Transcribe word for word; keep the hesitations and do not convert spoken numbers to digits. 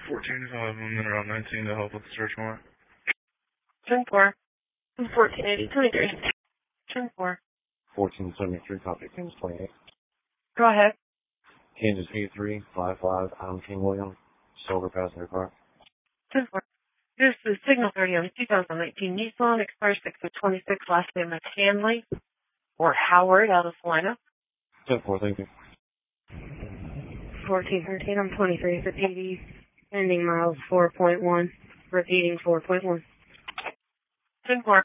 fourteen five, one minute around nineteen to help with the search warrant. ten four. fourteen eighty, twenty-three. ten four. fourteen seventy-three, copy, Kansas twenty-eight. Go ahead. Kansas eight three five five, Adam King William, silver passenger car. ten four. This is Signal thirty on two thousand nineteen Nissan, expires six of twenty-six, last name is Hanley, or Howard, out of Salina. ten four, thank you. fourteen thirteen, I'm twenty-three for eighty, ending miles four point one, repeating four point one. ten four.